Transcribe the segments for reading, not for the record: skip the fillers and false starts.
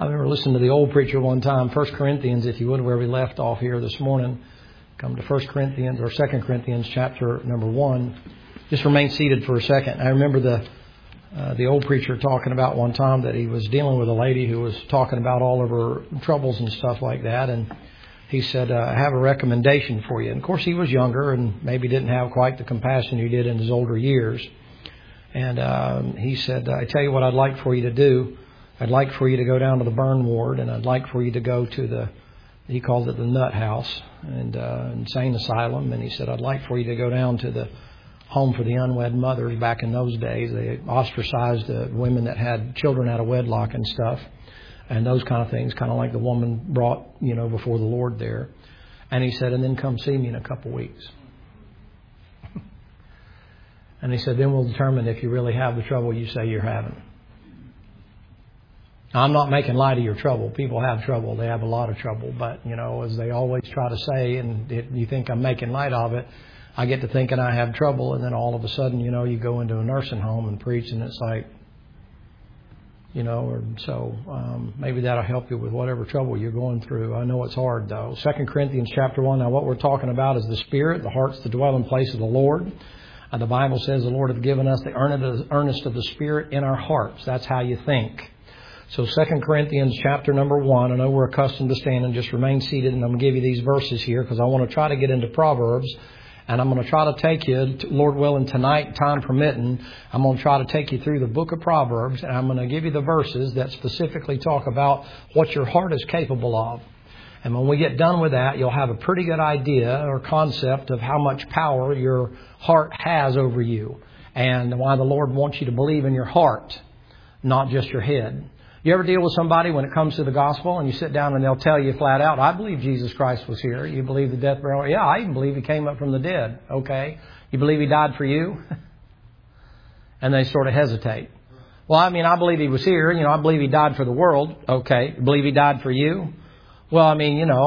I remember listening to the old preacher one time, 1 Corinthians, if you would, where we left off here this morning. Come to 1 Corinthians or 2 Corinthians chapter number 1. Just remain seated for a second. I remember the old preacher talking about one time that he was dealing with a lady who was talking about all of her troubles and stuff like that. And he said, I have a recommendation for you. And of course, he was younger and maybe didn't have quite the compassion he did in his older years. And he said, I tell you what I'd like for you to do. I'd like for you to go down to the burn ward, and I'd like for you to go to he called it the nut house and insane asylum. And he said, I'd like for you to go down to the home for the unwed mothers. Back in those days, they ostracized women that had children out of wedlock and stuff, and those kind of things, kind of like the woman brought, before the Lord there. And he said, and then come see me in a couple weeks. And he said, then we'll determine if you really have the trouble you say you're having. Now, I'm not making light of your trouble. People have trouble. They have a lot of trouble. But, as they always try to say, and you think I'm making light of it, I get to thinking I have trouble. And then all of a sudden, you go into a nursing home and preach, and it's like, maybe that'll help you with whatever trouble you're going through. I know it's hard, though. 2 Corinthians chapter 1. Now, what we're talking about is the Spirit. The heart's the dwelling place of the Lord. The Bible says the Lord hath given us the earnest of the Spirit in our hearts. That's how you think. So 2 Corinthians chapter number 1, I know we're accustomed to stand and just remain seated, and I'm going to give you these verses here because I want to try to get into Proverbs, and I'm going to try to take you, Lord willing, tonight, time permitting, I'm going to try to take you through the book of Proverbs, and I'm going to give you the verses that specifically talk about what your heart is capable of. And when we get done with that, you'll have a pretty good idea or concept of how much power your heart has over you and why the Lord wants you to believe in your heart, not just your head. You ever deal with somebody when it comes to the gospel and you sit down and they'll tell you flat out, I believe Jesus Christ was here. You believe the death, burial? Yeah, I even believe He came up from the dead. Okay. You believe He died for you? And they sort of hesitate. Well, I believe He was here. I believe He died for the world. Okay. You believe He died for you? Well, I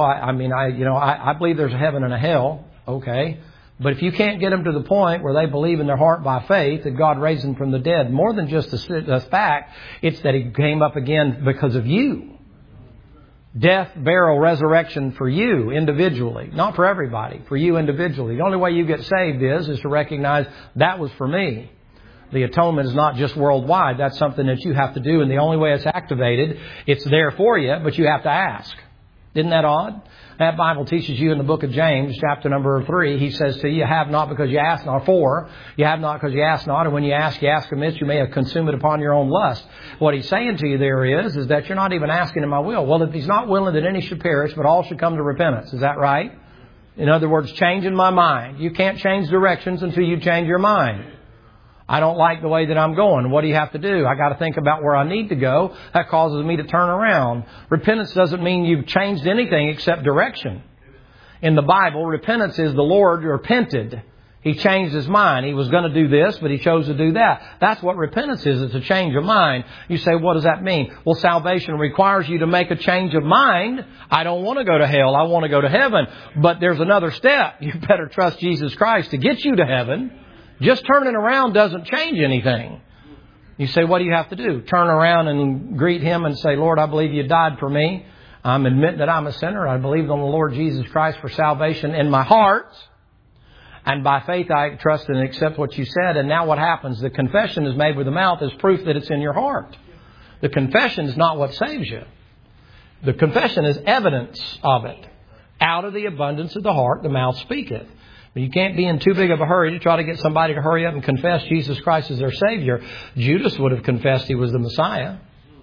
believe there's a heaven and a hell. Okay. But if you can't get them to the point where they believe in their heart by faith that God raised Him from the dead, more than just the fact, it's that He came up again because of you. Death, burial, resurrection for you individually. Not for everybody. For you individually. The only way you get saved is to recognize that was for me. The atonement is not just worldwide. That's something that you have to do. And the only way it's activated, it's there for you, but you have to ask. Isn't that odd? That Bible teaches you in the book of James, chapter number 3, he says to you, you have not because you ask not. 4, you have not because you ask not. And when you ask amiss, you may have consumed it upon your own lust. What he's saying to you there is that you're not even asking in my will. Well, if He's not willing that any should perish, but all should come to repentance. Is that right? In other words, changing my mind. You can't change directions until you change your mind. I don't like the way that I'm going. What do you have to do? I got to think about where I need to go. That causes me to turn around. Repentance doesn't mean you've changed anything except direction. In the Bible, repentance is the Lord repented. He changed His mind. He was going to do this, but He chose to do that. That's what repentance is. It's a change of mind. You say, what does that mean? Well, salvation requires you to make a change of mind. I don't want to go to hell. I want to go to heaven. But there's another step. You better trust Jesus Christ to get you to heaven. Just turning around doesn't change anything. You say, what do you have to do? Turn around and greet Him and say, Lord, I believe You died for me. I'm admitting that I'm a sinner. I believe on the Lord Jesus Christ for salvation in my heart. And by faith, I trust and accept what You said. And now what happens? The confession is made with the mouth as proof that it's in your heart. The confession is not what saves you. The confession is evidence of it. Out of the abundance of the heart, the mouth speaketh. You can't be in too big of a hurry to try to get somebody to hurry up and confess Jesus Christ as their Savior. Judas would have confessed he was the Messiah.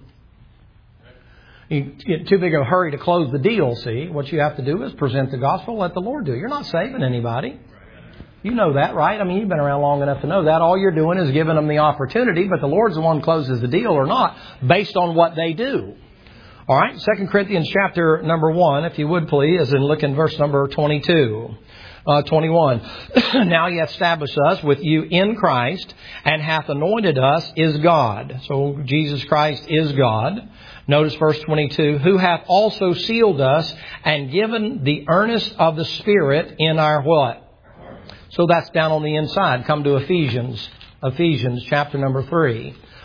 You get too big of a hurry to close the deal, see. What you have to do is present the gospel, let the Lord do it. You're not saving anybody. You know that, right? You've been around long enough to know that. All you're doing is giving them the opportunity, but the Lord's the one who closes the deal or not, based on what they do. All right, 2 Corinthians chapter number 1, if you would please, and look in verse number 21. Now He hath established us with you in Christ, and hath anointed us is God. So Jesus Christ is God. Notice verse 22. Who hath also sealed us and given the earnest of the Spirit in our what? So that's down on the inside. Come to Ephesians chapter number 3.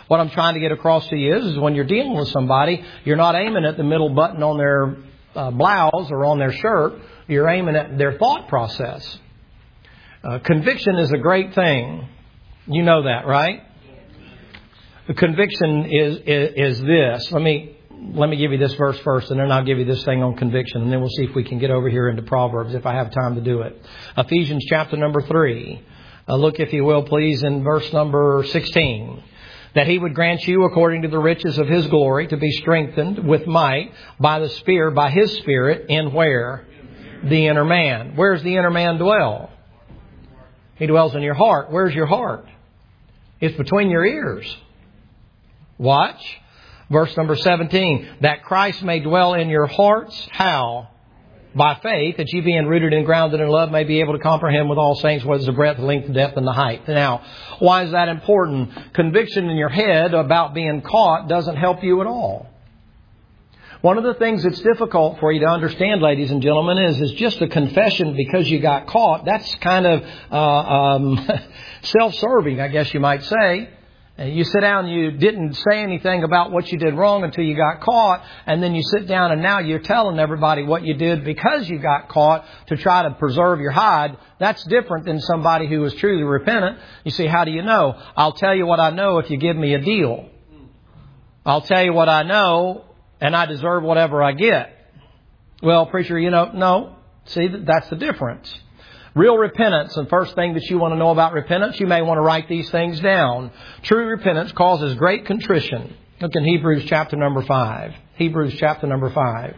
What I'm trying to get across to you is when you're dealing with somebody, you're not aiming at the middle button on their blouse or on their shirt. You're aiming at their thought process. Conviction is a great thing. You know that, right? The conviction is this. Let me give you this verse first, and then I'll give you this thing on conviction, and then we'll see if we can get over here into Proverbs if I have time to do it. Ephesians chapter number 3. Look, if you will, please, in verse number 16. That He would grant you, according to the riches of His glory, to be strengthened with might by His Spirit, in where? The inner man. Where's the inner man dwell? He dwells in your heart. Where's your heart? It's between your ears. Watch. Verse number 17. That Christ may dwell in your hearts. How? By faith, that ye being rooted and grounded in love may be able to comprehend with all saints what is the breadth, the length, the depth, and the height. Now, why is that important? Conviction in your head about being caught doesn't help you at all. One of the things that's difficult for you to understand, ladies and gentlemen, is just a confession because you got caught. That's kind of self-serving, I guess you might say. You sit down, you didn't say anything about what you did wrong until you got caught, and then you sit down and now you're telling everybody what you did because you got caught to try to preserve your hide. That's different than somebody who is truly repentant. You see, how do you know? I'll tell you what I know if you give me a deal. I'll tell you what I know, and I deserve whatever I get. Well, preacher, no. See, that's the difference. Real repentance, and first thing that you want to know about repentance, you may want to write these things down. True repentance causes great contrition. Look in Hebrews chapter number 5. Hebrews chapter number 5.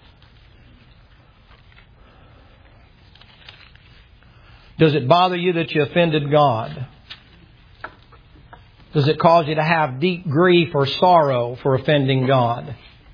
Does it bother you that you offended God? Does it cause you to have deep grief or sorrow for offending God?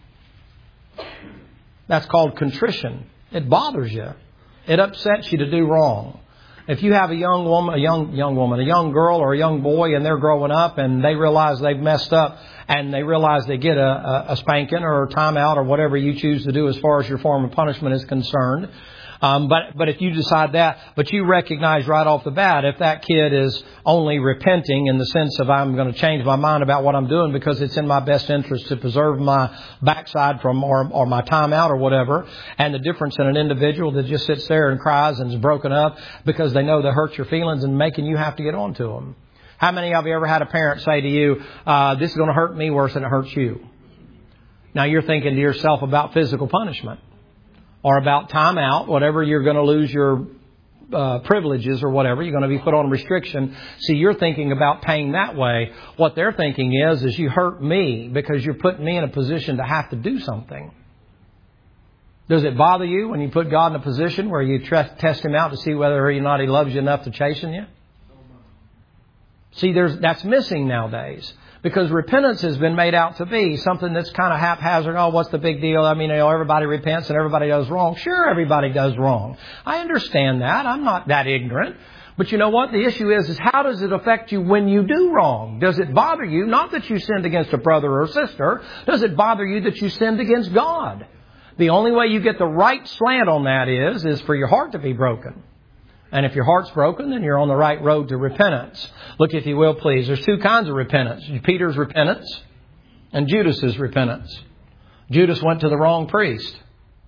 That's called contrition. It bothers you. It upsets you to do wrong. If you have a young girl or a young boy, and they're growing up and they realize they've messed up and they realize they get a spanking or a timeout or whatever you choose to do as far as your form of punishment is concerned. But if you decide that, but you recognize right off the bat, if that kid is only repenting in the sense of I'm going to change my mind about what I'm doing because it's in my best interest to preserve my backside from or my time out or whatever, and the difference in an individual that just sits there and cries and is broken up because they know they hurt your feelings and making you have to get on to them. How many of you ever had a parent say to you, this is going to hurt me worse than it hurts you? Now you're thinking to yourself about physical punishment. Or about time out, whatever, you're going to lose your privileges or whatever. You're going to be put on restriction. See, you're thinking about pain that way. What they're thinking is you hurt me because you're putting me in a position to have to do something. Does it bother you when you put God in a position where you test Him out to see whether or not He loves you enough to chasten you? See, that's missing nowadays. Because repentance has been made out to be something that's kind of haphazard. Oh, what's the big deal? I mean, everybody repents and everybody does wrong. Sure, everybody does wrong. I understand that. I'm not that ignorant. But you know what? The issue is how does it affect you when you do wrong? Does it bother you? Not that you sinned against a brother or sister. Does it bother you that you sinned against God? The only way you get the right slant on that is for your heart to be broken. And if your heart's broken, then you're on the right road to repentance. Look, if you will, please. There's two kinds of repentance. Peter's repentance and Judas's repentance. Judas went to the wrong priest.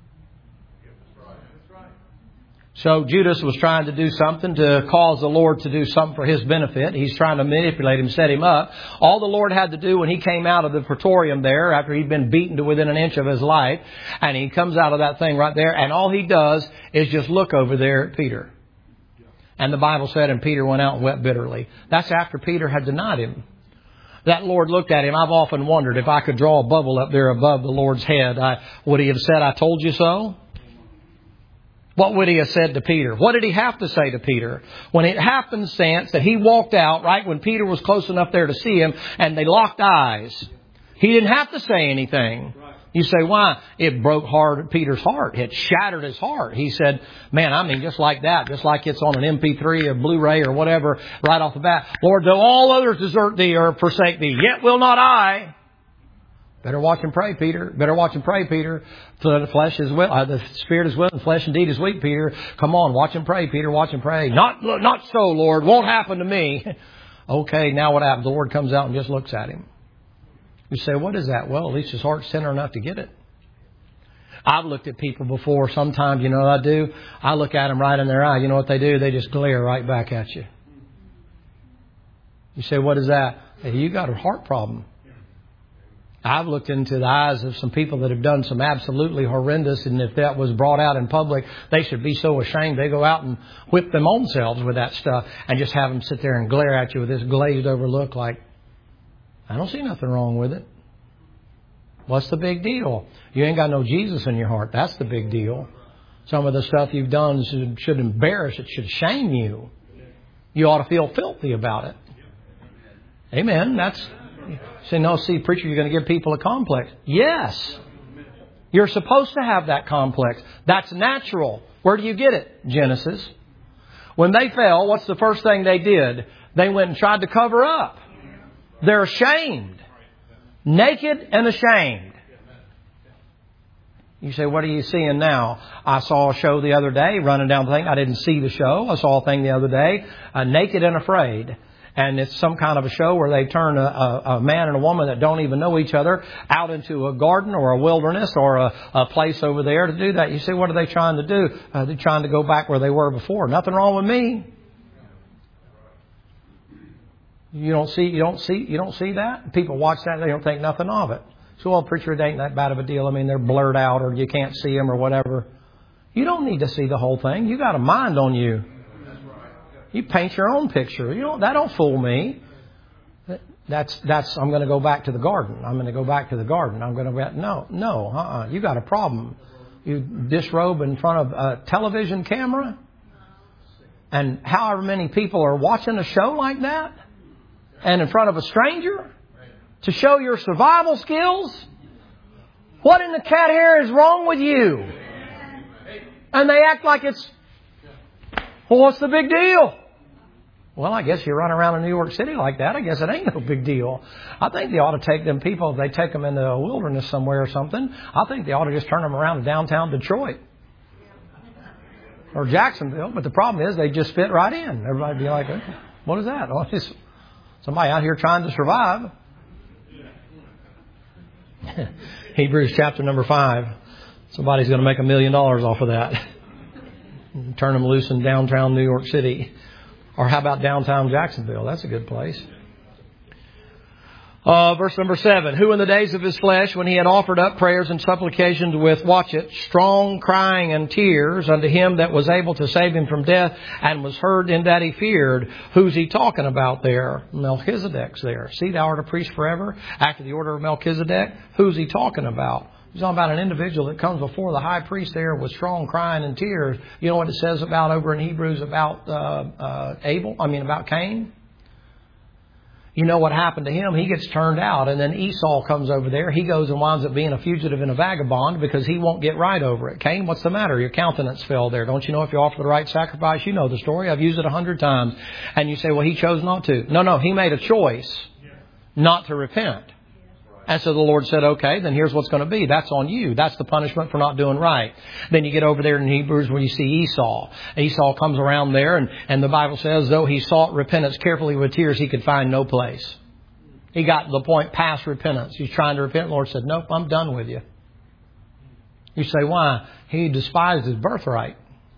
So Judas was trying to do something to cause the Lord to do something for His benefit. He's trying to manipulate him, set him up. All the Lord had to do when He came out of the praetorium there, after he'd been beaten to within an inch of his life, and he comes out of that thing right there, and all he does is just look over there at Peter. And the Bible said, and Peter went out and wept bitterly. That's after Peter had denied Him. That Lord looked at him. I've often wondered if I could draw a bubble up there above the Lord's head. Would He have said, I told you so? What would He have said to Peter? What did He have to say to Peter? When it happened, that He walked out right when Peter was close enough there to see Him and they locked eyes. He didn't have to say anything. You say, why? It broke Peter's heart. It shattered his heart. He said, man, I mean, just like that, just like it's on an MP3 or Blu-ray or whatever, right off the bat. Lord, though all others desert Thee or forsake Thee, yet will not I. Better watch and pray, Peter. Better watch and pray, Peter. The flesh is will, the spirit is willing, flesh indeed is weak, Peter. Come on, watch and pray, Peter. Watch and pray. Not so, Lord. Won't happen to me. Okay, now what happens? The Lord comes out and just looks at him. You say, what is that? Well, at least his heart's tender enough to get it. I've looked at people before. Sometimes, you know what I do? I look at them right in their eye. You know what they do? They just glare right back at you. You say, what is that? Hey, you got a heart problem. I've looked into the eyes of some people that have done some absolutely horrendous, and if that was brought out in public, they should be so ashamed they go out and whip them own selves with that stuff and just have them sit there and glare at you with this glazed over look like, I don't see nothing wrong with it. What's the big deal? You ain't got no Jesus in your heart. That's the big deal. Some of the stuff you've done should embarrass, it should shame you. You ought to feel filthy about it. Amen. Say, no, see, preacher, you're going to give people a complex. Yes. You're supposed to have that complex. That's natural. Where do you get it? Genesis. When they fell, what's the first thing they did? They went and tried to cover up. They're ashamed. Naked and ashamed. You say, what are you seeing now? I saw a show the other day, running down the thing. I didn't see the show. I saw a thing the other day, Naked and Afraid. And it's some kind of a show where they turn a man and a woman that don't even know each other out into a garden or a wilderness or a place over there to do that. You say, what are they trying to do? They're trying to go back where they were before. Nothing wrong with me. You don't see that? People watch that, they don't think nothing of it. So, well, preacher, it ain't that bad of a deal. I mean, they're blurred out or you can't see them or whatever. You don't need to see the whole thing. You got a mind on you. You paint your own picture. That don't fool me. I'm going to go back to the garden. I'm going to go back to the garden. I'm going to You got a problem. You disrobe in front of a television camera, and however many people are watching a show like that, and in front of a stranger to show your survival skills. What in the cat hair is wrong with you? And they act like it's, well, what's the big deal? Well, I guess you run around in New York City like that. I guess it ain't no big deal. I think they ought to take them people, if they take them into a wilderness somewhere or something, I think they ought to just turn them around to downtown Detroit or Jacksonville. But the problem is they just fit right in. Everybody be like, what is that? Oh, it's somebody out here trying to survive. Hebrews chapter number 5. Somebody's going to make $1 million off of that. Turn them loose in downtown New York City. Or how about downtown Jacksonville? That's a good place. Verse number 7. Who in the days of his flesh, when he had offered up prayers and supplications with, watch it, strong crying and tears unto him that was able to save him from death, and was heard in that he feared. Who's he talking about there? Melchizedek's there. See, thou art a priest forever after the order of Melchizedek. Who's he talking about? He's talking about an individual that comes before the high priest there with strong crying and tears. You know what it says about over in Hebrews about about Cain? You know what happened to him? He gets turned out, and then Esau comes over there. He goes and winds up being a fugitive and a vagabond because he won't get right over it. Cain, what's the matter? Your countenance fell there. Don't you know if you offer the right sacrifice? You know the story. I've used it 100 times. And you say, well, he chose not to. No, he made a choice not to repent. And so the Lord said, okay, then here's what's going to be. That's on you. That's the punishment for not doing right. Then you get over there in Hebrews where you see Esau. Esau comes around there, and the Bible says, though he sought repentance carefully with tears, he could find no place. He got to the point past repentance. He's trying to repent. The Lord said, nope, I'm done with you. You say, why? He despised his birthright.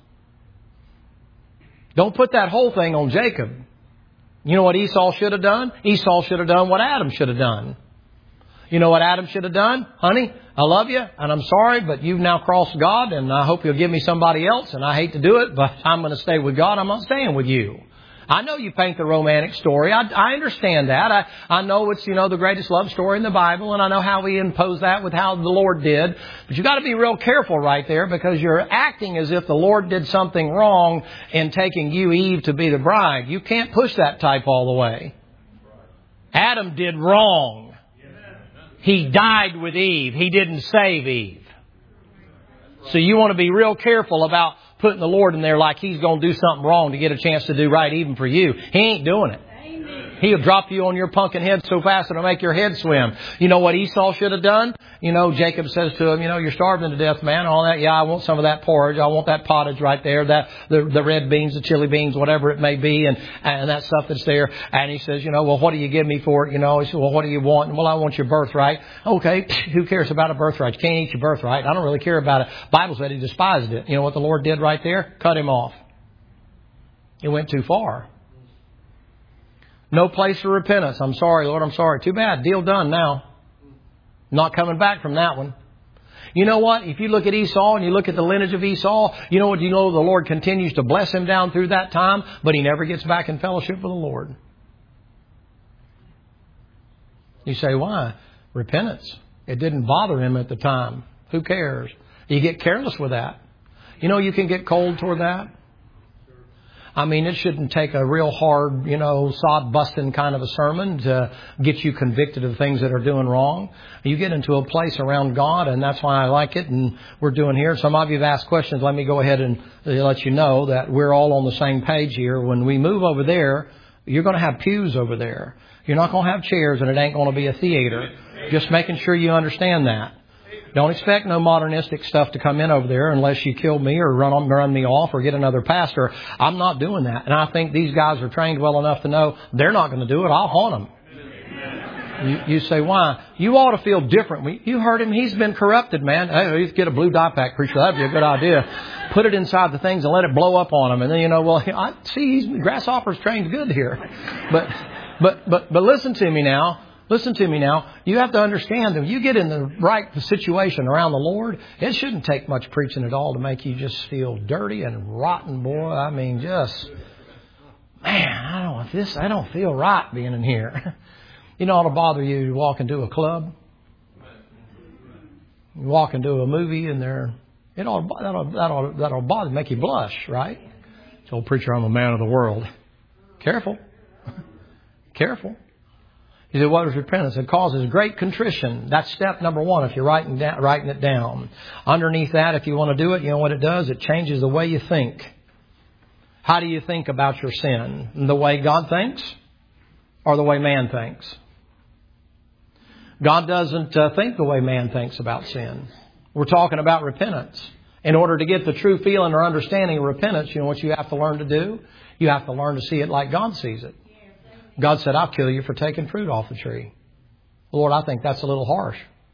Don't put that whole thing on Jacob. You know what Esau should have done? Esau should have done what Adam should have done. You know what Adam should have done? Honey, I love you and I'm sorry, but you've now crossed God and I hope you'll give me somebody else. And I hate to do it, but I'm going to stay with God. I'm not staying with you. I know you paint the romantic story. I understand that. I know it's, the greatest love story in the Bible, and I know how we impose that with how the Lord did. But you got to be real careful right there because you're acting as if the Lord did something wrong in taking you, Eve, to be the bride. You can't push that type all the way. Adam did wrong. He died with Eve. He didn't save Eve. So you want to be real careful about putting the Lord in there like He's going to do something wrong to get a chance to do right even for you. He ain't doing it. He'll drop you on your pumpkin head so fast it'll make your head swim. You know what Esau should have done? You know, Jacob says to him, you know, you're starving to death, man, all that. Yeah, I want some of that porridge. I want that pottage right there, the red beans, the chili beans, whatever it may be, and that stuff that's there. And he says, you know, well, what do you give me for it? You know, he said, well, what do you want? Well, I want your birthright. Okay, who cares about a birthright? You can't eat your birthright. I don't really care about it. Bible said he despised it. You know what the Lord did right there? Cut him off. He went too far. No place for repentance. I'm sorry, Lord, I'm sorry. Too bad. Deal done now. Not coming back from that one. You know what? If you look at Esau and you look at the lineage of Esau, you know what? You know the Lord continues to bless him down through that time, but he never gets back in fellowship with the Lord. You say, why? Repentance. It didn't bother him at the time. Who cares? You get careless with that. You know, you can get cold toward that. I mean, it shouldn't take a real hard, you know, sod-busting kind of a sermon to get you convicted of things that are doing wrong. You get into a place around God, and that's why I like it, and we're doing here. Some of you have asked questions. Let me go ahead and let you know that we're all on the same page here. When we move over there, you're going to have pews over there. You're not going to have chairs, and it ain't going to be a theater. Just making sure you understand that. Don't expect no modernistic stuff to come in over there unless you kill me or run me off or get another pastor. I'm not doing that. And I think these guys are trained well enough to know they're not going to do it. I'll haunt them. You say, why? You ought to feel different. You heard him. He's been corrupted, man. Hey, you get a blue dye pack, preacher. That'd be a good idea. Put it inside the things and let it blow up on them. And then, you know, well, I see Grasshopper's trained good here. But listen to me now. Listen to me now. You have to understand that if you get in the right situation around the Lord, it shouldn't take much preaching at all to make you just feel dirty and rotten, boy. I mean, just, man, I don't feel right being in here. You know, it ought to bother you to walk into a club. You walk into a movie and that'll bother, make you blush, right? So, old preacher, I'm a man of the world. Careful. Careful. He said, what is repentance? It causes great contrition. That's step number one if you're writing it down. Underneath that, if you want to do it, you know what it does? It changes the way you think. How do you think about your sin? The way God thinks or the way man thinks? God doesn't think the way man thinks about sin. We're talking about repentance. In order to get the true feeling or understanding of repentance, you know what you have to learn to do? You have to learn to see it like God sees it. God said, I'll kill you for taking fruit off the tree. Lord, I think that's a little harsh.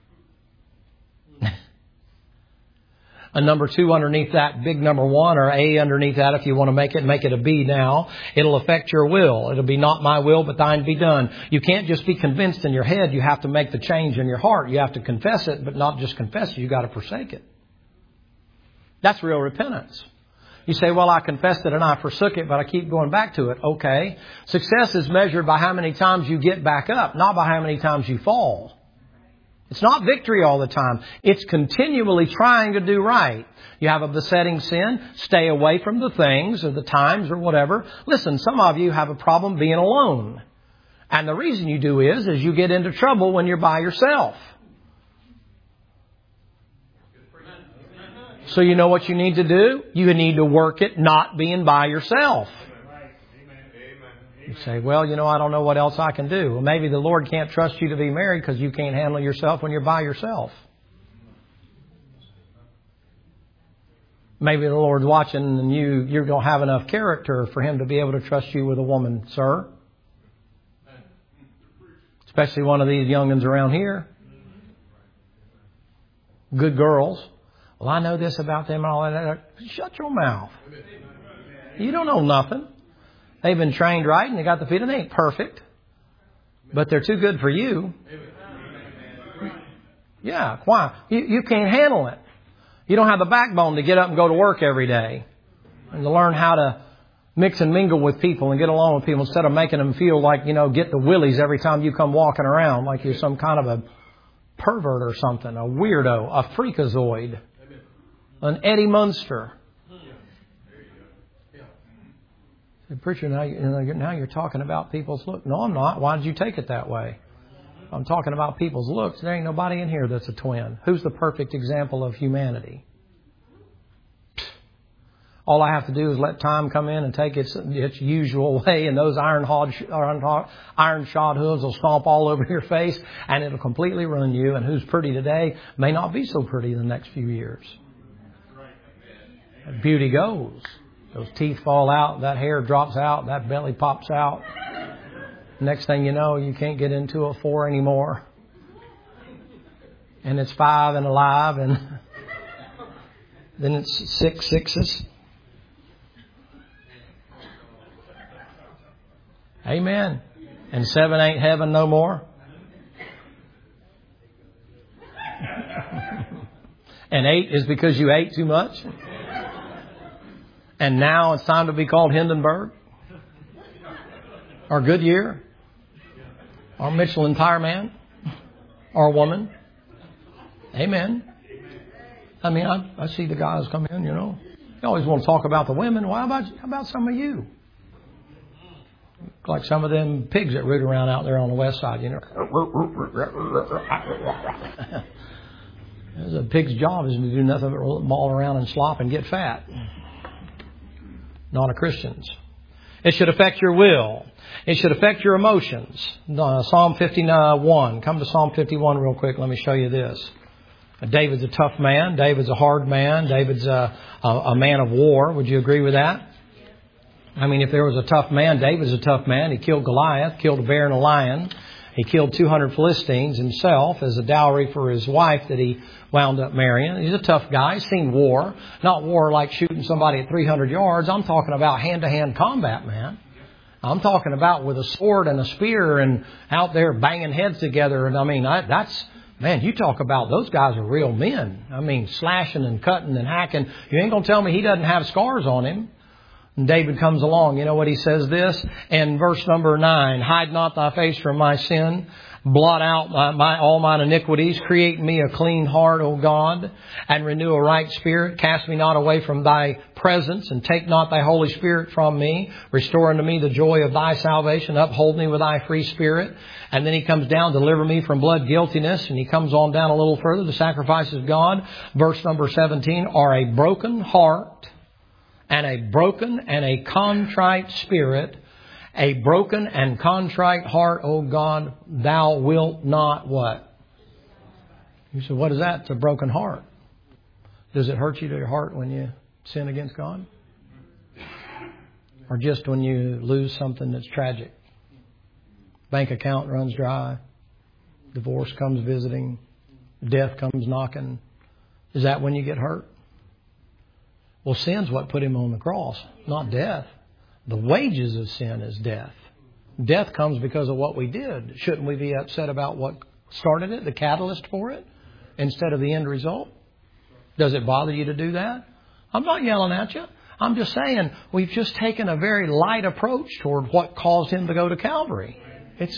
And number two underneath that, big number one, or A underneath that, if you want to make it a B now. It'll affect your will. It'll be not my will, but thine be done. You can't just be convinced in your head. You have to make the change in your heart. You have to confess it, but not just confess it. You got to forsake it. That's real repentance. You say, well, I confessed it and I forsook it, but I keep going back to it. Okay. Success is measured by how many times you get back up, not by how many times you fall. It's not victory all the time. It's continually trying to do right. You have a besetting sin, stay away from the things or the times or whatever. Listen, some of you have a problem being alone. And the reason you do is you get into trouble when you're by yourself. So you know what you need to do? You need to work at not being by yourself. You say, well, you know, I don't know what else I can do. Well, maybe the Lord can't trust you to be married because you can't handle yourself when you're by yourself. Maybe the Lord's watching and you don't have enough character for Him to be able to trust you with a woman, sir. Especially one of these young'uns around here. Good girls. Well, I know this about them and all that. Shut your mouth. You don't know nothing. They've been trained right and they got the feeling they ain't perfect. But they're too good for you. Yeah, why? You can't handle it. You don't have the backbone to get up and go to work every day. And to learn how to mix and mingle with people and get along with people instead of making them feel like, you know, get the willies every time you come walking around like you're some kind of a pervert or something, a weirdo, a freakazoid. An Eddie Munster. Preacher, now you're talking about people's looks. No, I'm not. Why did you take it that way? I'm talking about people's looks. There ain't nobody in here that's a twin. Who's the perfect example of humanity? All I have to do is let time come in and take its usual way, and those iron-shod hooves will stomp all over your face, and it'll completely ruin you. And who's pretty today may not be so pretty in the next few years. Beauty goes. Those teeth fall out, that hair drops out, that belly pops out. Next thing you know, you can't get into a 4 anymore. And it's 5 and alive, and then it's 6 sixes. Amen. And 7 ain't heaven no more. And 8 is because you ate too much. And now it's time to be called Hindenburg. Or Goodyear. Or Michelin Tire Man. Or woman. Amen. I mean, I see the guys come in, you know. You always want to talk about the women. Well, how about some of you? Like some of them pigs that root around out there on the west side, you know. A pig's job is to do nothing but maul around and slop and get fat. Not a Christian's. It should affect your will. It should affect your emotions. Psalm 51. Come to Psalm 51 real quick. Let me show you this. David's a tough man. David's a hard man. David's a man of war. Would you agree with that? I mean, if there was a tough man, David's a tough man. He killed Goliath, killed a bear and a lion. He killed 200 Philistines himself as a dowry for his wife that he wound up marrying. He's a tough guy. He's seen war. Not war like shooting somebody at 300 yards. I'm talking about hand-to-hand combat, man. I'm talking about with a sword and a spear and out there banging heads together. And I mean, man, you talk about those guys are real men. I mean, slashing and cutting and hacking. You ain't going to tell me he doesn't have scars on him. And David comes along. You know what he says this? In verse number 9, hide not thy face from my sin. Blot out all mine iniquities. Create me a clean heart, O God, and renew a right spirit. Cast me not away from thy presence, and take not thy Holy Spirit from me. Restore unto me the joy of thy salvation. Uphold me with thy free spirit. And then he comes down, deliver me from blood guiltiness. And he comes on down a little further. The sacrifices of God, verse number 17, are a broken heart and a broken and a contrite spirit. A broken and contrite heart, O God, thou wilt not what? You said, what is that? It's a broken heart. Does it hurt you to your heart when you sin against God? Or just when you lose something that's tragic? Bank account runs dry. Divorce comes visiting. Death comes knocking. Is that when you get hurt? Well, sin's what put him on the cross, not death. The wages of sin is death. Death comes because of what we did. Shouldn't we be upset about what started it, the catalyst for it, instead of the end result? Does it bother you to do that? I'm not yelling at you. I'm just saying we've just taken a very light approach toward what caused him to go to Calvary. It's,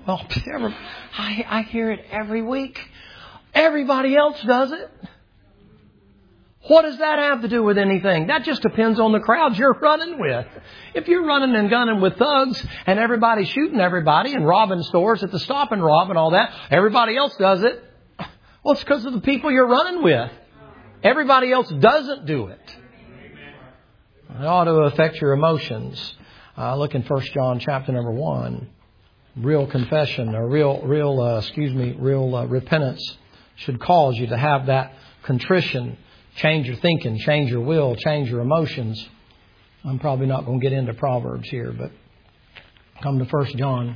I hear it every week. Everybody else does it. What does that have to do with anything? That just depends on the crowd you're running with. If you're running and gunning with thugs and everybody's shooting everybody and robbing stores at the stop and rob and all that, everybody else does it. Well, it's because of the people you're running with. Everybody else doesn't do it. It ought to affect your emotions. Look in 1 John chapter number 1. Real confession or real repentance should cause you to have that contrition. Change your thinking, change your will, change your emotions. I'm probably not going to get into Proverbs here, but come to 1 John.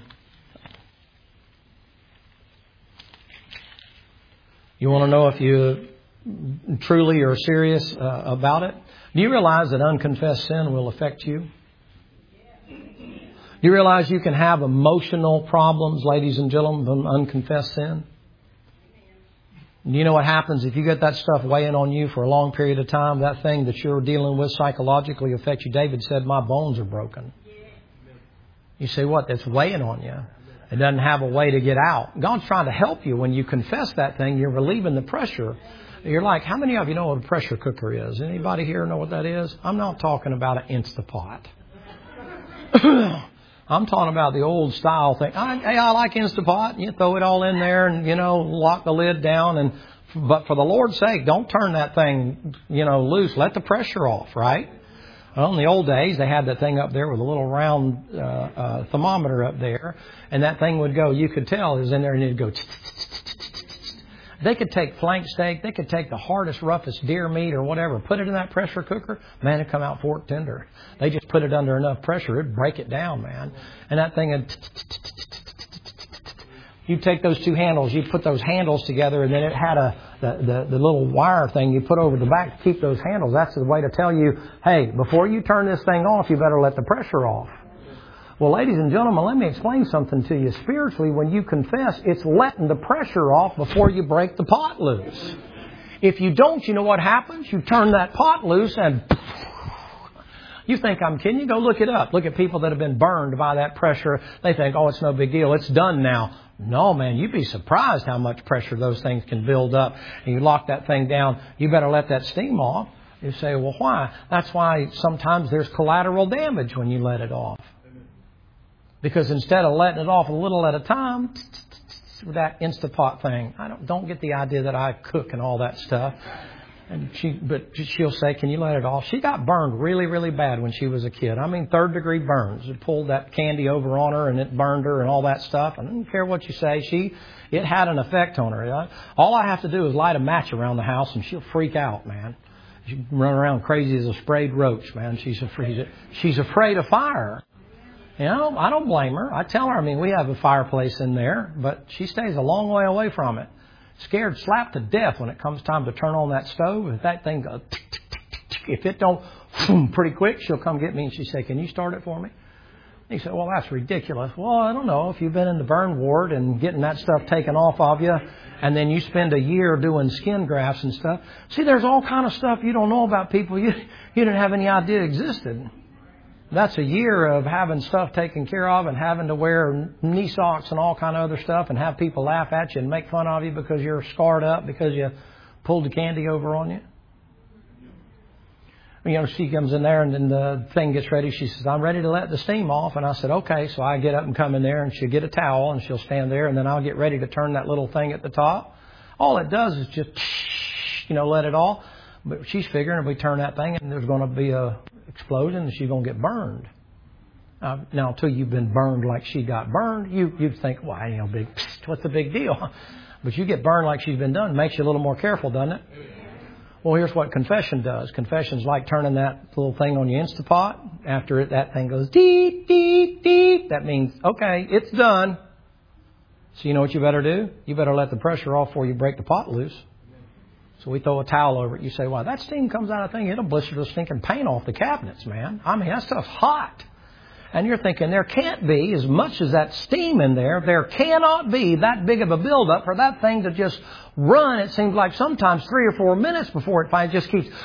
You want to know if you truly are serious about it? Do you realize that unconfessed sin will affect you? Do you realize you can have emotional problems, ladies and gentlemen, from unconfessed sin? You know what happens if you get that stuff weighing on you for a long period of time? That thing that you're dealing with psychologically affects you. David said, my bones are broken. You say, what? That's weighing on you. It doesn't have a way to get out. God's trying to help you. When you confess that thing, you're relieving the pressure. You're like, how many of you know what a pressure cooker is? Anybody here know what that is? I'm not talking about an Instapot. I'm talking about the old style thing. I like Instapot. You throw it all in there and, lock the lid down. But for the Lord's sake, don't turn that thing, loose. Let the pressure off, right? Well, in the old days, they had that thing up there with a little round thermometer up there, and that thing would go. You could tell it was in there, and it'd go. They could take flank steak. They could take the hardest, roughest deer meat or whatever, put it in that pressure cooker. Man, it'd come out fork tender. They just put it under enough pressure, it'd break it down, man. And that thing would... You take those two handles, you put those handles together, and then it had the little wire thing you put over the back to keep those handles. That's the way to tell you, hey, before you turn this thing off, you better let the pressure off. Well, ladies and gentlemen, let me explain something to you. Spiritually, when you confess, it's letting the pressure off before you break the pot loose. If you don't, you know what happens? You turn that pot loose and... You think I'm kidding? You go look it up. Look at people that have been burned by that pressure. They think, oh, it's no big deal. It's done now. No, man, you'd be surprised how much pressure those things can build up. And you lock that thing down, you better let that steam off. You say, well, why? That's why sometimes there's collateral damage when you let it off. Because instead of letting it off a little at a time, with that Instapot thing, don't get the idea that I cook and all that stuff. But she'll say, can you let it off? She got burned really, really bad when she was a kid. I mean, 3rd-degree burns. It pulled that candy over on her and it burned her and all that stuff. And I don't care what you say. It had an effect on her. All I have to do is light a match around the house and she'll freak out, man. She'll run around crazy as a sprayed roach, man. She's afraid of fire. You know, I don't blame her. I tell her, we have a fireplace in there, but she stays a long way away from it. Scared slap to death when it comes time to turn on that stove. If that thing goes, if it don't, pretty quick, she'll come get me and she say, can you start it for me? He said, well, that's ridiculous. Well, I don't know. If you've been in the burn ward and getting that stuff taken off of you, and then you spend a year doing skin grafts and stuff. See, there's all kind of stuff you don't know about people you didn't have any idea existed. That's a year of having stuff taken care of and having to wear knee socks and all kind of other stuff and have people laugh at you and make fun of you because you're scarred up because you pulled the candy over on you. You know, she comes in there and then the thing gets ready. She says, I'm ready to let the steam off. And I said, okay. So I get up and come in there and she'll get a towel and she'll stand there and then I'll get ready to turn that little thing at the top. All it does is just, let it off. But she's figuring if we turn that thing and there's going to be a explosion and she's going to get burned. Now, until you've been burned like she got burned, you'd think, well, ain't no big, what's the big deal? But you get burned like she's been done. It makes you a little more careful, doesn't it? Well, here's what confession does. Confession's like turning that little thing on your Instapot. After that thing goes deep, deep, deep. That means, okay, it's done. So you know what you better do? You better let the pressure off before you break the pot loose. So we throw a towel over it. You say, wow, that steam comes out of the thing. It'll blister the stinking paint off the cabinets, man. That stuff's hot. And you're thinking, there can't be, as much as that steam in there cannot be that big of a buildup for that thing to just run. It seems like sometimes 3 or 4 minutes before it finally just keeps.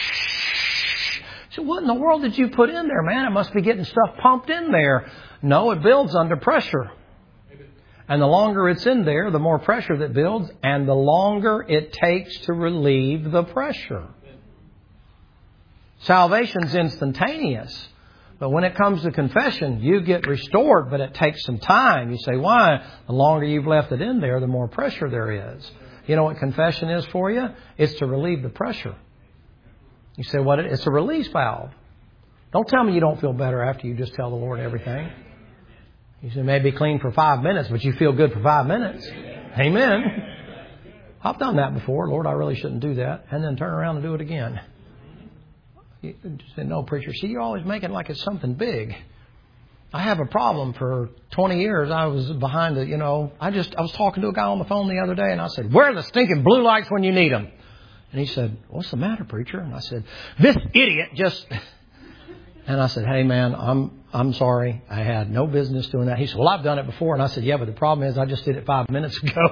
So what in the world did you put in there, man? It must be getting stuff pumped in there. No, it builds under pressure. And the longer it's in there, the more pressure that builds, and the longer it takes to relieve the pressure. Salvation's instantaneous. But when it comes to confession, you get restored, but it takes some time. You say, why? The longer you've left it in there, the more pressure there is. You know what confession is for you? It's to relieve the pressure. You say, what? It's a release valve. Don't tell me you don't feel better after you just tell the Lord everything. You say, maybe clean for 5 minutes, but you feel good for 5 minutes. Amen. I've done that before. Lord, I really shouldn't do that. And then turn around and do it again. You say, no, preacher. See, you're always making like it's something big. I have a problem. For 20 years, I was behind I was talking to a guy on the phone the other day, and I said, where are the stinking blue lights when you need them? And he said, what's the matter, preacher? And I said, this idiot just... And I said, hey, man, I'm sorry. I had no business doing that. He said, well, I've done it before. And I said, yeah, but the problem is I just did it 5 minutes ago.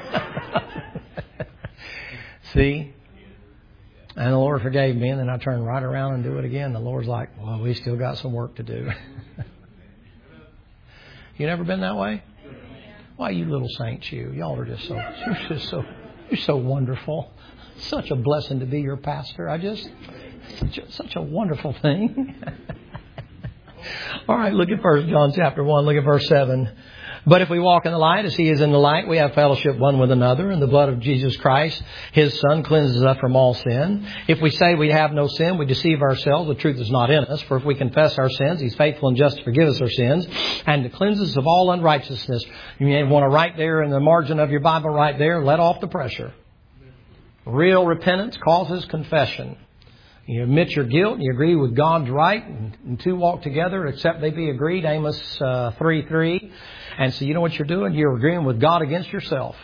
See? And the Lord forgave me. And then I turned right around and do it again. The Lord's like, well, we still got some work to do. You never been that way? Why, you little saints, you. Y'all are you're so wonderful. Such a blessing to be your pastor. Such a wonderful thing. All right, look at 1 John chapter 1. Look at verse 7. But if we walk in the light as He is in the light, we have fellowship one with another, and the blood of Jesus Christ, His Son, cleanses us from all sin. If we say we have no sin, we deceive ourselves. The truth is not in us. For if we confess our sins, He's faithful and just to forgive us our sins and to cleanse us of all unrighteousness. You may want to write there in the margin of your Bible, right there, let off the pressure. Real repentance causes confession. You admit your guilt and you agree with God's right, and two walk together except they be agreed, Amos 3:3. And so you know what you're doing? You're agreeing with God against yourself.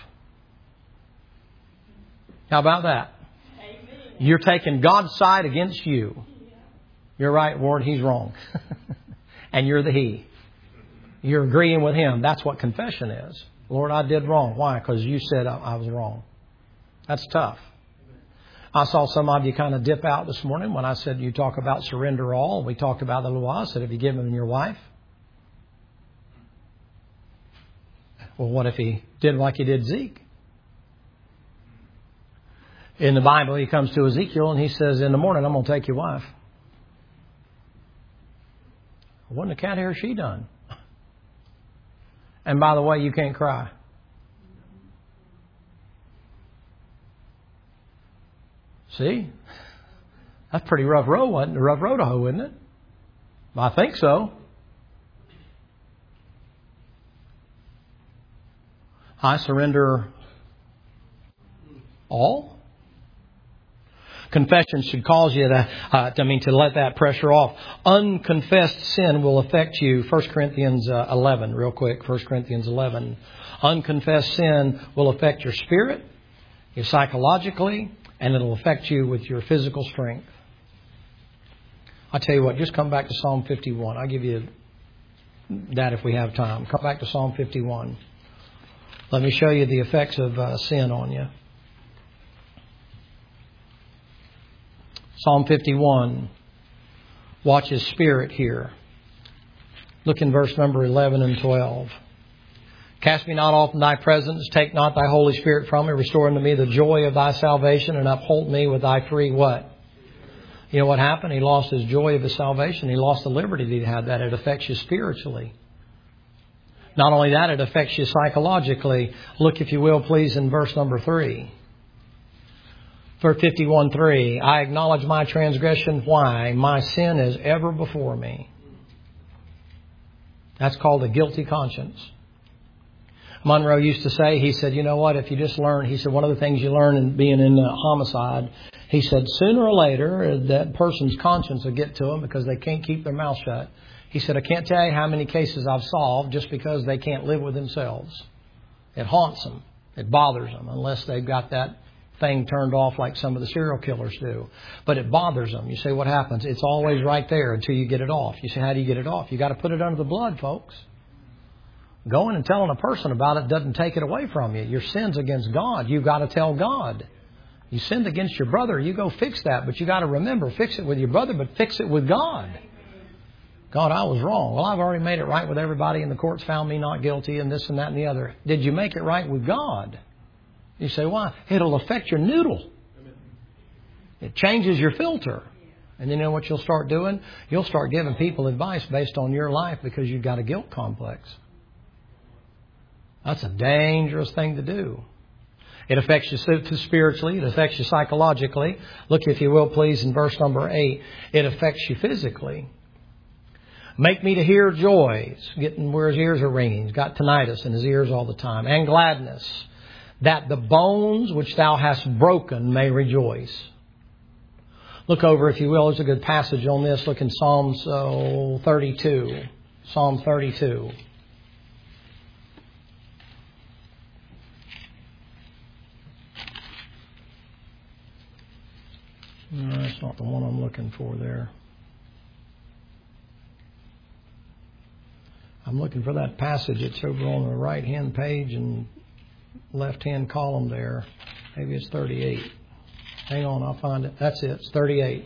How about that? Amen. You're taking God's side against you. You're right, Ward, He's wrong. And you're the He. You're agreeing with Him. That's what confession is. Lord, I did wrong. Why? Because you said I was wrong. That's tough. I saw some of you kind of dip out this morning when I said you talk about surrender all. We talked about that a little while. I said, have you given Him your wife? Well, what if He did like He did Zeke? In the Bible, He comes to Ezekiel and He says, in the morning, I'm going to take your wife. What in the cat hair she done? And by the way, you can't cry. See? That's a pretty rough road, wasn't it? A rough road to hoe, isn't it? I think so. I surrender all. Confession should cause you to let that pressure off. Unconfessed sin will affect you. 1 Corinthians 11, real quick. 1 Corinthians 11. Unconfessed sin will affect your spirit, your psychologically, and it'll affect you with your physical strength. I tell you what, just come back to Psalm 51. I'll give you that if we have time. Come back to Psalm 51. Let me show you the effects of sin on you. Psalm 51. Watch His Spirit here. Look in verse number 11 and 12. Cast me not off from Thy presence. Take not Thy Holy Spirit from me. Restore unto me the joy of Thy salvation and uphold me with Thy free what? You know what happened? He lost his joy of his salvation. He lost the liberty that he had. That it affects you spiritually. Not only that, it affects you psychologically. Look, if you will, please, in verse number 3. Verse 51:3. I acknowledge my transgression. Why? My sin is ever before me. That's called a guilty conscience. Monroe used to say, he said, you know what, if you just learn, he said, one of the things you learn in being in homicide, he said, sooner or later, that person's conscience will get to them because they can't keep their mouth shut. He said, I can't tell you how many cases I've solved just because they can't live with themselves. It haunts them. It bothers them unless they've got that thing turned off like some of the serial killers do. But it bothers them. You say, what happens? It's always right there until you get it off. You say, how do you get it off? You got to put it under the blood, folks. Going and telling a person about it doesn't take it away from you. Your sin's against God. You've got to tell God. You sinned against your brother. You go fix that. But you got to remember, fix it with your brother, but fix it with God. God, I was wrong. Well, I've already made it right with everybody, and the courts found me not guilty, and this and that and the other. Did you make it right with God? You say, why? It'll affect your noodle. It changes your filter. And you know what you'll start doing? You'll start giving people advice based on your life because you've got a guilt complex. That's a dangerous thing to do. It affects you spiritually. It affects you psychologically. Look, if you will, please, in verse number 8. It affects you physically. Make me to hear joy. It's getting where his ears are ringing. He's got tinnitus in his ears all the time. And gladness, that the bones which thou hast broken may rejoice. Look over, if you will. There's a good passage on this. Look in Psalms 32. Psalm 32. No, that's not the one I'm looking for there. I'm looking for that passage. It's over on the right-hand page and left-hand column there. Maybe it's 38. Hang on, I'll find it. That's it. It's 38.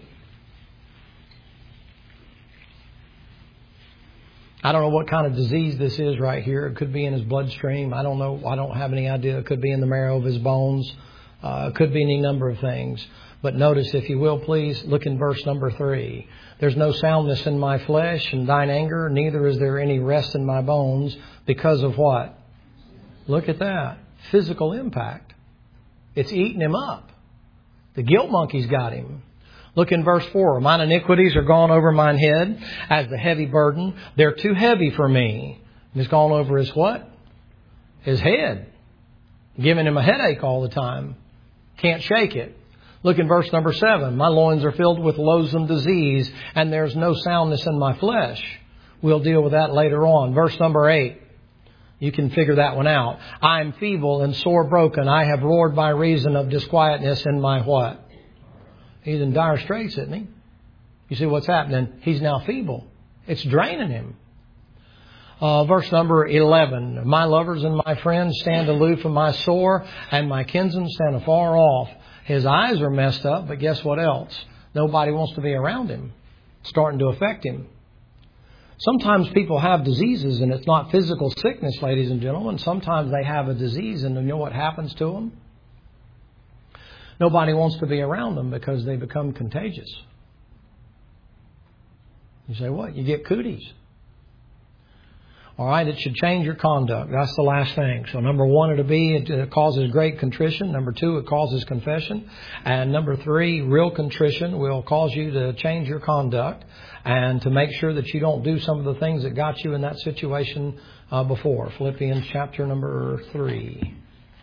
I don't know what kind of disease this is right here. It could be in his bloodstream. I don't know. I don't have any idea. It could be in the marrow of his bones. Could be any number of things. But notice, if you will, please, look in verse number 3. There's no soundness in my flesh and thine anger, neither is there any rest in my bones. Because of what? Look at that. Physical impact. It's eating him up. The guilt monkey's got him. Look in verse 4. Mine iniquities are gone over mine head as the heavy burden. They're too heavy for me. And it's gone over his what? His head. Giving him a headache all the time. Can't shake it. Look in verse number 7. My loins are filled with loathsome disease, and there's no soundness in my flesh. We'll deal with that later on. Verse number 8. You can figure that one out. I am feeble and sore broken. I have roared by reason of disquietness in my what? He's in dire straits, isn't he? You see what's happening? He's now feeble. It's draining him. Verse number 11. My lovers and my friends stand aloof from my sore, and my kinsmen stand afar off. His eyes are messed up, but guess what else? Nobody wants to be around him. It's starting to affect him. Sometimes people have diseases, and it's not physical sickness, ladies and gentlemen. Sometimes they have a disease, and you know what happens to them? Nobody wants to be around them because they become contagious. You say, what? You get cooties. All right, it should change your conduct. That's the last thing. So number 1, it causes great contrition. Number 2, it causes confession. And number 3, real contrition will cause you to change your conduct and to make sure that you don't do some of the things that got you in that situation before. Philippians chapter number 3.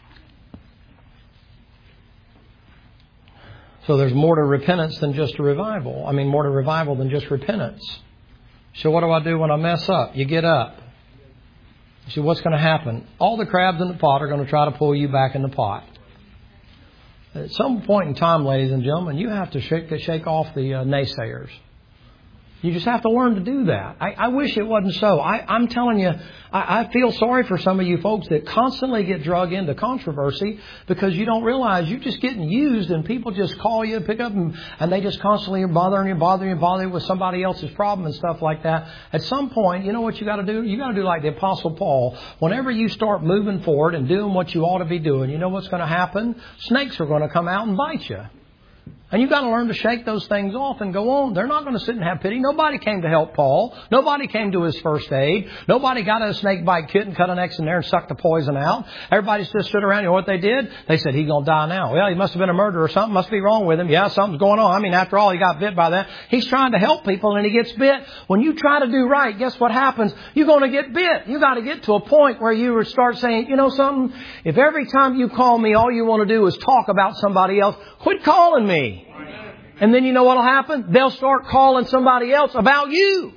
So there's more to repentance than just a revival. More to revival than just repentance. So what do I do when I mess up? You get up. You see, what's going to happen? All the crabs in the pot are going to try to pull you back in the pot. At some point in time, ladies and gentlemen, you have to shake off the naysayers. You just have to learn to do that. I wish it wasn't so. I'm telling you, I feel sorry for some of you folks that constantly get drug into controversy because you don't realize you're just getting used and people just call you, pick up, and they just constantly are bothering you with somebody else's problem and stuff like that. At some point, you know what you got to do? You got to do like the Apostle Paul. Whenever you start moving forward and doing what you ought to be doing, you know what's going to happen? Snakes are going to come out and bite you. And you've got to learn to shake those things off and go on. They're not going to sit and have pity. Nobody came to help Paul. Nobody came to his first aid. Nobody got a snake bite kit and cut an X in there and sucked the poison out. Everybody just stood around. You know what they did? They said, he's going to die now. Well, he must have been a murderer. Something must be wrong with him. Yeah, something's going on. After all, he got bit by that. He's trying to help people and he gets bit. When you try to do right, guess what happens? You're going to get bit. You got to get to a point where you start saying, you know something? If every time you call me, all you want to do is talk about somebody else, quit calling me. And then you know what will happen? They'll start calling somebody else about you.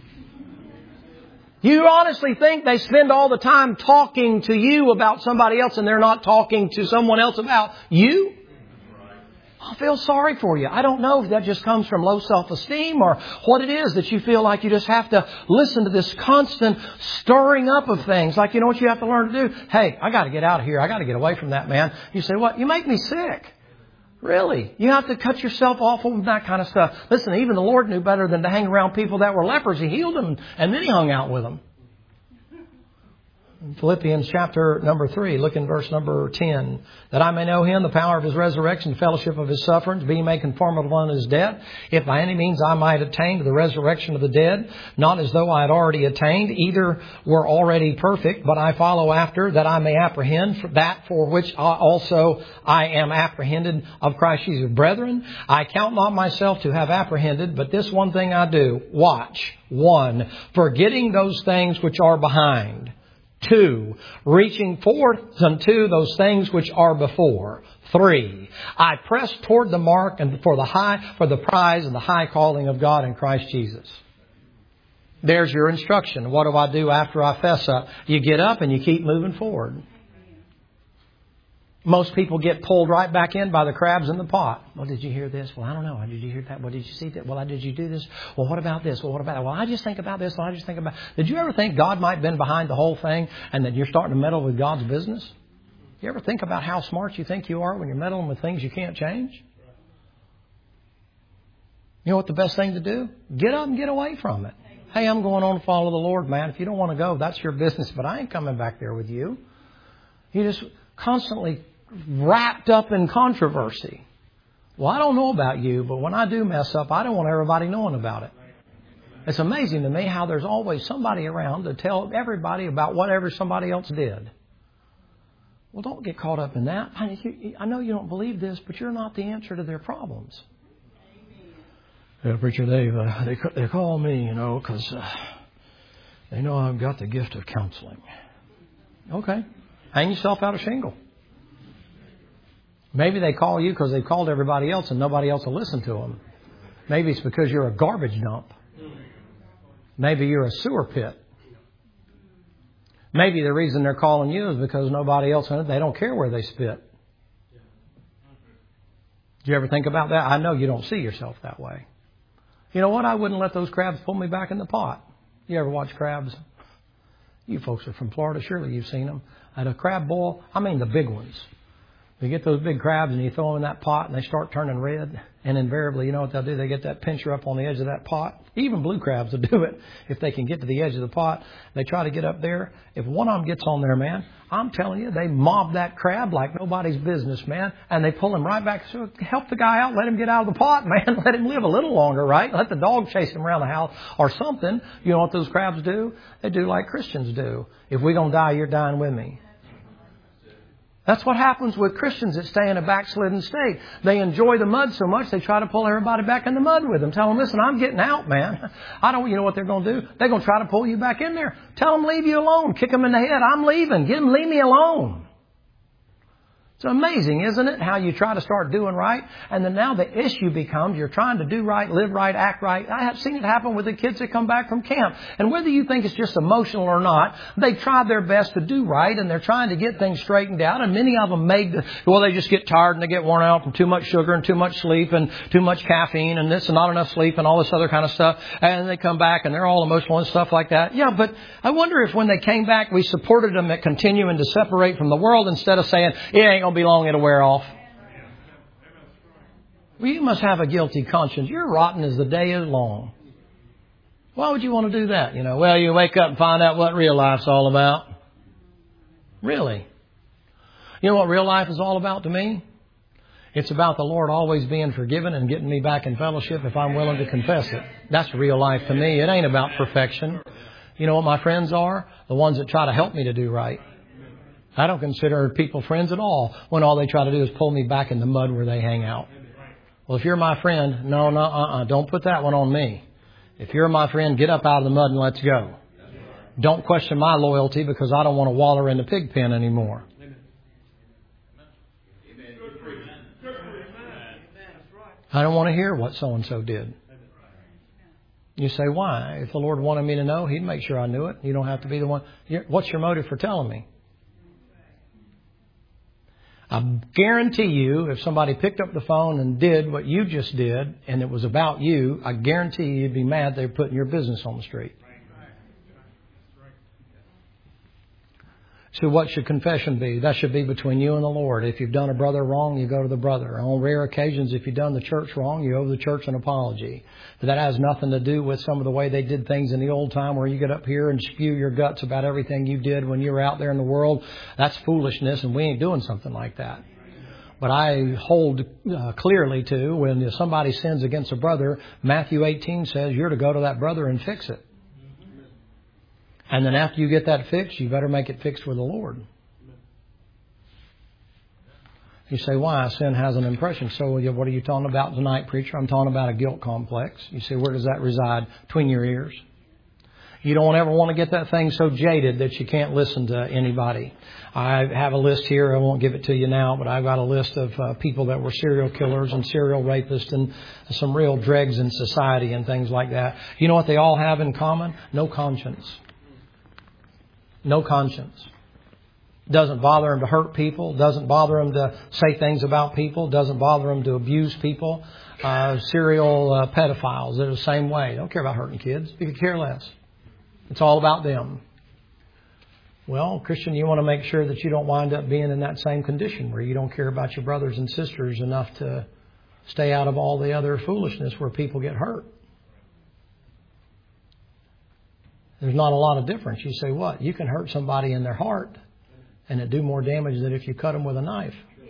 You honestly think they spend all the time talking to you about somebody else and they're not talking to someone else about you? I feel sorry for you. I don't know if that just comes from low self-esteem or what it is that you feel like you just have to listen to this constant stirring up of things. Like, you know what you have to learn to do? Hey, I got to get out of here. I got to get away from that man. You say, what? You make me sick. Really? You have to cut yourself off from that kind of stuff. Listen, even the Lord knew better than to hang around people that were lepers. He healed them and then He hung out with them. Philippians chapter number 3, look in verse number 10. That I may know Him, the power of His resurrection, the fellowship of His sufferings, being made conformable unto His death, if by any means I might attain to the resurrection of the dead, not as though I had already attained, either were already perfect, but I follow after, that I may apprehend for that for which also I am apprehended of Christ Jesus. Brethren, I count not myself to have apprehended, but this one thing I do, watch. 1, forgetting those things which are behind. 2, reaching forth unto those things which are before. 3, I press toward the mark and for the prize and the high calling of God in Christ Jesus. There's your instruction. What do I do after I fess up? You get up and you keep moving forward. Most people get pulled right back in by the crabs in the pot. Well, did you hear this? Well, I don't know. Did you hear that? Well, did you see that? Well, did you do this? Well, what about this? Well, what about that? Well, I just think about this. Well, I just think about... Did you ever think God might have been behind the whole thing and that you're starting to meddle with God's business? You ever think about how smart you think you are when you're meddling with things you can't change? You know what the best thing to do? Get up and get away from it. Hey, I'm going on to follow the Lord, man. If you don't want to go, that's your business, but I ain't coming back there with you. You just constantly wrapped up in controversy. Well, I don't know about you, but when I do mess up, I don't want everybody knowing about it. It's amazing to me how there's always somebody around to tell everybody about whatever somebody else did. Well, don't get caught up in that. I know you don't believe this, but you're not the answer to their problems. Yeah, preacher, they call me, because they know I've got the gift of counseling. Okay. Hang yourself out a shingle. Maybe they call you because they called everybody else and nobody else will listen to them. Maybe it's because you're a garbage dump. Maybe you're a sewer pit. Maybe the reason they're calling you is because nobody else, they don't care where they spit. Do you ever think about that? I know you don't see yourself that way. You know what? I wouldn't let those crabs pull me back in the pot. You ever watch crabs? You folks are from Florida. Surely you've seen them. At a crab boil, I mean the big ones. You get those big crabs and you throw them in that pot and they start turning red. And invariably, you know what they'll do? They get that pincher up on the edge of that pot. Even blue crabs will do it if they can get to the edge of the pot. They try to get up there. If one of them gets on there, man, I'm telling you, they mob that crab like nobody's business, man. And they pull him right back. So help the guy out. Let him get out of the pot, man. Let him live a little longer, right? Let the dog chase him around the house or something. You know what those crabs do? They do like Christians do. If we're going to die, you're dying with me. That's what happens with Christians that stay in a backslidden state. They enjoy the mud so much, they try to pull everybody back in the mud with them. Tell them, listen, I'm getting out, man. You know what they're going to do? They're going to try to pull you back in there. Tell them, leave you alone. Kick them in the head. I'm leaving. Leave me alone. It's amazing, isn't it, how you try to start doing right, and then now the issue becomes you're trying to do right, live right, act right. I have seen it happen with the kids that come back from camp. And whether you think it's just emotional or not, they try their best to do right, and they're trying to get things straightened out. And many of them they just get tired and they get worn out from too much sugar and too much sleep and too much caffeine and this and not enough sleep and all this other kind of stuff. And they come back and they're all emotional and stuff like that. Yeah, but I wonder if when they came back, we supported them at continuing to separate from the world instead of saying, it ain't going to be long, it'll wear off. Well, you must have a guilty conscience. You're rotten as the day is long. Why would you want to do that? Well, you wake up and find out what real life's all about. Really? You know what real life is all about to me? It's about the Lord always being forgiven and getting me back in fellowship if I'm willing to confess it. That's real life to me. It ain't about perfection. You know what my friends are? The ones that try to help me to do right. I don't consider people friends at all when all they try to do is pull me back in the mud where they hang out. Well, if you're my friend, don't put that one on me. If you're my friend, get up out of the mud and let's go. Don't question my loyalty because I don't want to waller in the pig pen anymore. I don't want to hear what so-and-so did. You say, why? If the Lord wanted me to know, He'd make sure I knew it. You don't have to be the one. What's your motive for telling me? I guarantee you, if somebody picked up the phone and did what you just did, and it was about you, I guarantee you'd be mad they're putting your business on the street. So what should confession be? That should be between you and the Lord. If you've done a brother wrong, you go to the brother. On rare occasions, if you've done the church wrong, you owe the church an apology. But that has nothing to do with some of the way they did things in the old time where you get up here and spew your guts about everything you did when you were out there in the world. That's foolishness, and we ain't doing something like that. But I hold clearly to when somebody sins against a brother, Matthew 18 says you're to go to that brother and fix it. And then after you get that fixed, you better make it fixed with the Lord. You say, why? Sin has an impression. So what are you talking about tonight, preacher? I'm talking about a guilt complex. You say, where does that reside? Between your ears. You don't ever want to get that thing so jaded that you can't listen to anybody. I have a list here. I won't give it to you now, but I've got a list of people that were serial killers and serial rapists and some real dregs in society and things like that. You know what they all have in common? No conscience. No conscience. Doesn't bother them to hurt people. Doesn't bother them to say things about people. Doesn't bother them to abuse people. Serial pedophiles, they're the same way. They don't care about hurting kids. You could care less. It's all about them. Well, Christian, you want to make sure that you don't wind up being in that same condition where you don't care about your brothers and sisters enough to stay out of all the other foolishness where people get hurt. There's not a lot of difference. You say, what? You can hurt somebody in their heart and it do more damage than if you cut them with a knife.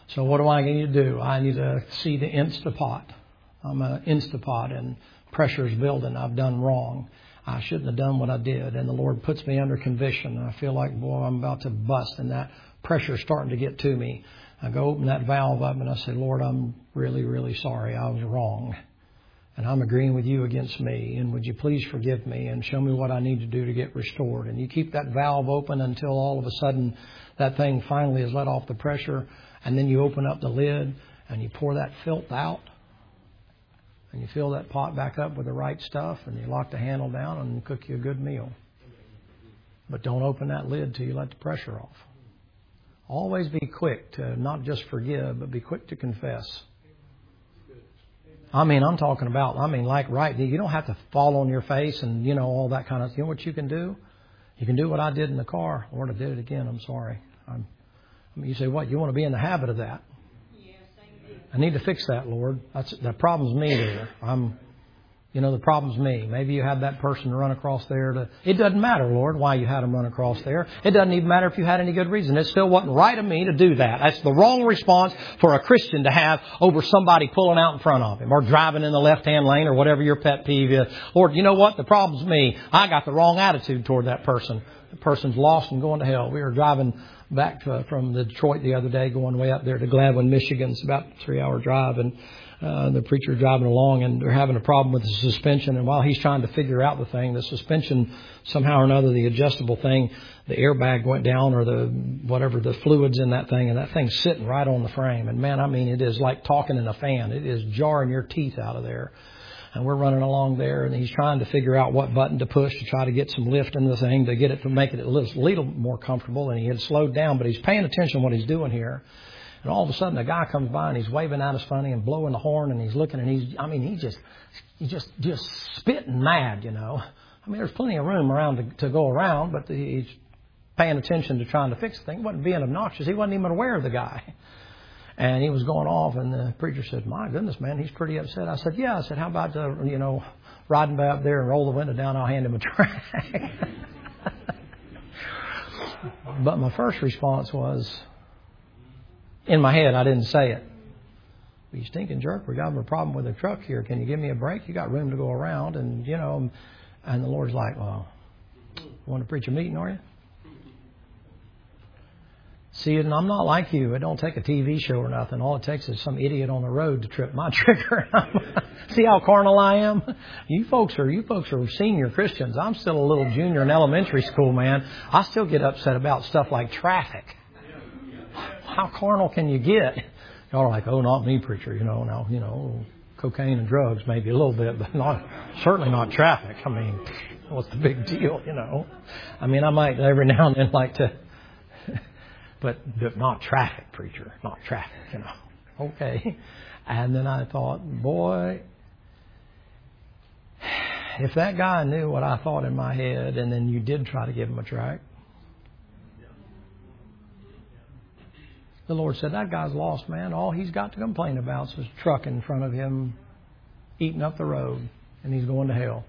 So what do I need to do? I need to see the Instapot. I'm an Instapot and pressure's building. I've done wrong. I shouldn't have done what I did. And the Lord puts me under conviction. And I feel like, boy, I'm about to bust and that pressure's starting to get to me. I go open that valve up and I say, Lord, I'm really, really sorry. I was wrong. And I'm agreeing with you against me. And would you please forgive me and show me what I need to do to get restored? And you keep that valve open until all of a sudden that thing finally has let off the pressure. And then you open up the lid and you pour that filth out. And you fill that pot back up with the right stuff. And you lock the handle down and cook you a good meal. But don't open that lid till you let the pressure off. Always be quick to not just forgive, but be quick to confess. I'm talking about, like right, you don't have to fall on your face and, all that kind of, you know what you can do? You can do what I did in the car. Lord, I did it again. I'm sorry. You say, what? You want to be in the habit of that? I need to fix that, Lord. That problem's me there. The problem's me. Maybe you had that person run across there it doesn't matter, Lord, why you had them run across there. It doesn't even matter if you had any good reason. It still wasn't right of me to do that. That's the wrong response for a Christian to have over somebody pulling out in front of him or driving in the left-hand lane or whatever your pet peeve is. Lord, you know what? The problem's me. I got the wrong attitude toward that person. The person's lost and going to hell. We were driving back from Detroit the other day, going way up there to Gladwin, Michigan. It's about a 3-hour drive, and the preacher driving along, and they're having a problem with the suspension. And while he's trying to figure out the thing, the suspension, somehow or another, the adjustable thing, the airbag went down, or the fluids in that thing, and that thing's sitting right on the frame. And man, it is like talking in a fan. It is jarring your teeth out of there. And we're running along there, and he's trying to figure out what button to push to try to get some lift in the thing to get it to make it a little more comfortable. And he had slowed down, but he's paying attention to what he's doing here. And all of a sudden, a guy comes by and he's waving at us funny and blowing the horn, and he's looking, and he's just spitting mad, there's plenty of room around to go around, but he's paying attention to trying to fix the thing. He wasn't being obnoxious. He wasn't even aware of the guy. And he was going off, and the preacher said, my goodness, man, he's pretty upset. I said, yeah. I said, how about, riding back up there and roll the window down, I'll hand him a track. But my first response was, in my head, I didn't say it. You stinking jerk, we're having a problem with the truck here. Can you give me a break? You got room to go around. And, and the Lord's like, well, you want to preach a meeting, are you? See, and I'm not like you. It don't take a TV show or nothing. All it takes is some idiot on the road to trip my trigger. See how carnal I am? You folks are senior Christians. I'm still a little junior in elementary school, man. I still get upset about stuff like traffic. How carnal can you get? Y'all are like, oh, not me, preacher. Cocaine and drugs maybe a little bit, but certainly not traffic. What's the big deal, I might every now and then like to, but not traffic, preacher, not traffic, Okay. And then I thought, boy, if that guy knew what I thought in my head, and then you did try to give him a track, the Lord said, that guy's lost, man. All he's got to complain about is a truck in front of him eating up the road, and he's going to hell.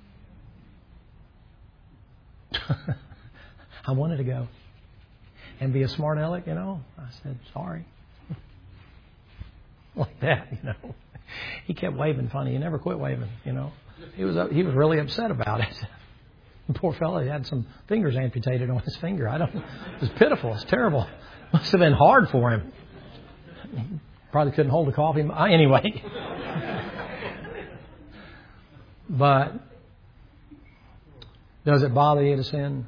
I wanted to go and be a smart aleck, I said, sorry. Like that, He kept waving funny. He never quit waving, He was really upset about it. The poor fellow, he had some fingers amputated on his finger. It was pitiful. It's terrible. Must have been hard for him. Probably couldn't hold a coffee. Anyway. But does it bother you to sin?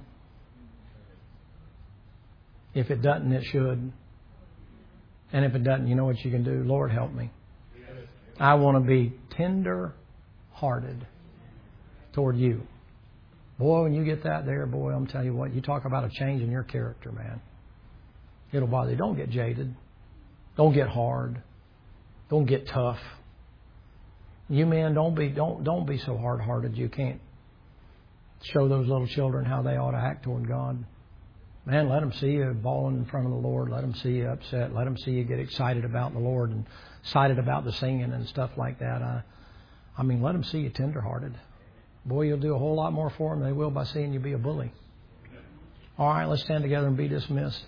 If it doesn't, it should. And if it doesn't, you know what you can do? Lord, help me. I want to be tender-hearted toward you. Boy, when you get that there, boy, I'm telling you what, you talk about a change in your character, man. It'll bother you. Don't get jaded. Don't get hard. Don't get tough. You men, don't be so hard-hearted you can't show those little children how they ought to act toward God. Man, let them see you bawling in front of the Lord. Let them see you upset. Let them see you get excited about the Lord and excited about the singing and stuff like that. Let them see you tender-hearted. Boy, you'll do a whole lot more for them than they will by seeing you be a bully. All right, let's stand together and be dismissed.